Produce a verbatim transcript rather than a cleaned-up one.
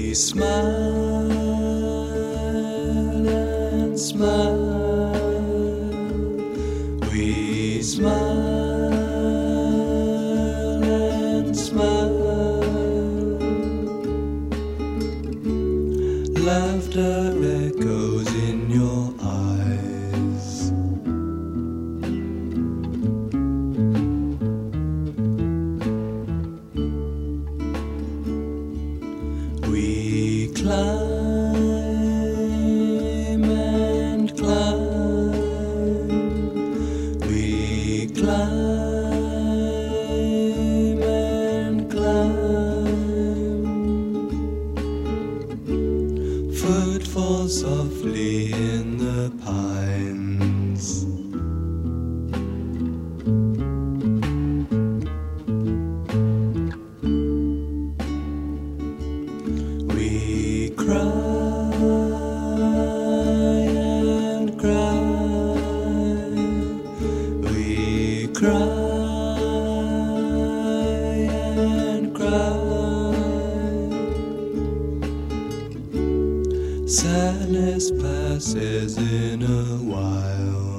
smile and smile. We smile and smile. Laughter echoes in your eyes. We climb and climb. We climb and climb. Footfall softly in the pines. We cry and cry. We cry and cry. Sadness passes in a while.